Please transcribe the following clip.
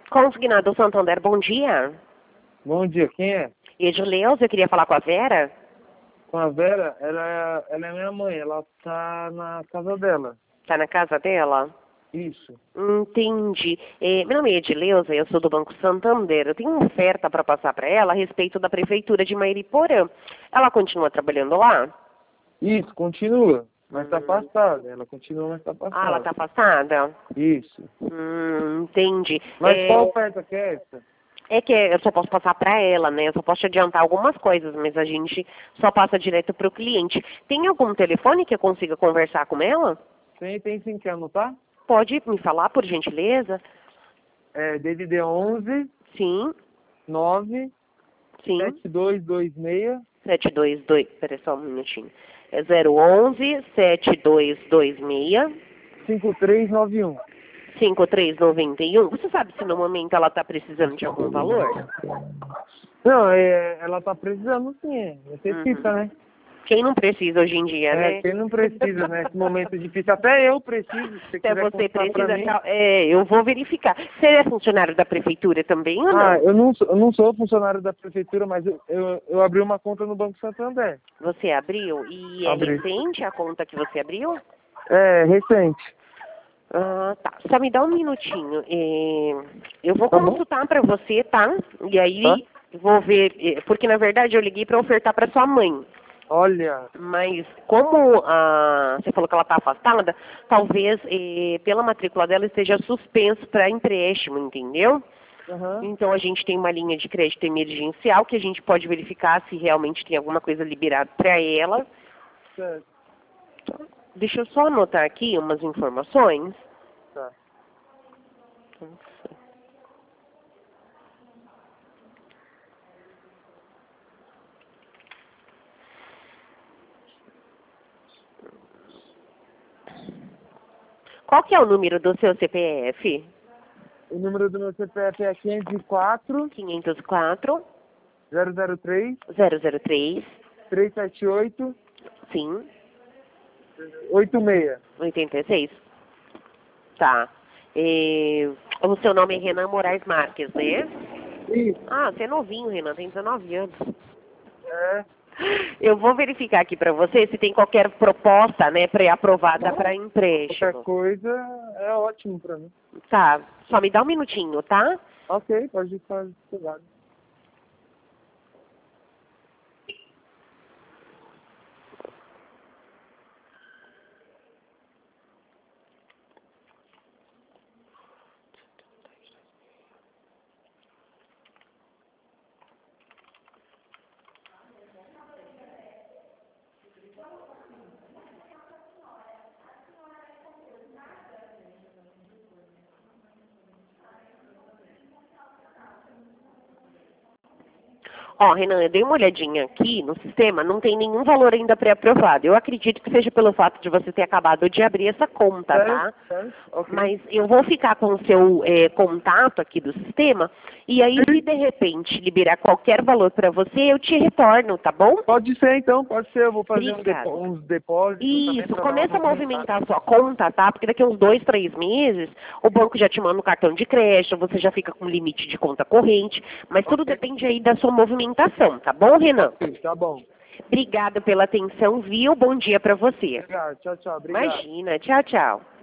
Consignado Santander, bom dia. Bom dia, quem é? Edileuza, eu queria falar com a Vera. Com a Vera, ela é minha mãe, ela tá na casa dela. Tá na casa dela? Isso. Entendi. Meu nome é Edileuza, eu sou do Banco Santander. Eu tenho uma oferta para passar para ela a respeito da Prefeitura de Mairiporã. Ela continua trabalhando lá? Isso, continua. Mas tá afastada. Ela continua, mas tá afastada. Ah, ela tá afastada? Isso. Entendi. Mas qual oferta que é essa? É que eu só posso passar para ela, né? Eu só posso te adiantar algumas coisas, mas a gente só passa direto para o cliente. Tem algum telefone que eu consiga conversar com ela? Tem sim, quer anotar? Pode me falar, por gentileza? É DDD 11 Sim, 9 sim. 7226 722, peraí só um minutinho. É 011 7226 5391. 5391. Você sabe se no momento ela está precisando de algum valor? Não, ela tá precisando sim, necessita, né? Quem não precisa hoje em dia, né? Quem não precisa, né? Nesse momento difícil. Até eu preciso. Se Até quiser você contar pra precisa. mim. Eu vou verificar. Você é funcionário da prefeitura também ou não? Eu não sou funcionário da prefeitura, mas eu abri uma conta no Banco Santander. Você abriu? E é Abri. recente a conta que você abriu? É, recente. Ah, tá. Só me dá um minutinho. Eu vou Tá bom? consultar para você, tá? E aí Tá? vou ver, porque na verdade eu liguei para ofertar para sua mãe. Olha, Mas como você falou que ela está afastada, talvez pela matrícula dela esteja suspenso para empréstimo, entendeu? Então a gente tem uma linha de crédito emergencial que a gente pode verificar se realmente tem alguma coisa liberada para ela. certo. Deixa eu só anotar aqui umas informações. Tá. Qual que é o número do seu CPF? O número do meu CPF é 504 504 003 003 378 sim 86. 86. Tá. O seu nome é Renan Moraes Marques, né? Isso. Ah, você é novinho, Renan, tem 19 anos. É. Eu vou verificar aqui para você se tem qualquer proposta, né, pré-aprovada para Qualquer empréstimo. coisa é ótimo pra mim. Tá, só me dá um minutinho, tá? Ok, pode fazer. Cuidado. Ó, Renan, eu dei uma olhadinha aqui no sistema, não tem nenhum valor ainda pré-aprovado. Eu acredito que seja pelo fato de você ter acabado de abrir essa conta, tá? Certo? Ok. Mas eu vou ficar com o seu contato aqui do sistema, e aí se de repente liberar qualquer valor para você, eu te retorno, tá bom? Pode ser então, pode ser. Eu vou fazer Obrigada. uns depósitos também Isso, pra começa a dar uma movimentar a sua conta, tá? Porque daqui a uns 2, 3 meses, o banco já te manda um cartão de crédito, você já fica com limite de conta corrente, mas tudo depende aí da sua movimentação, tá bom, Renan? Tá bom. Obrigada pela atenção, viu? Bom dia para você. Obrigado. Tchau, tchau. Obrigado. Imagina, tchau, tchau.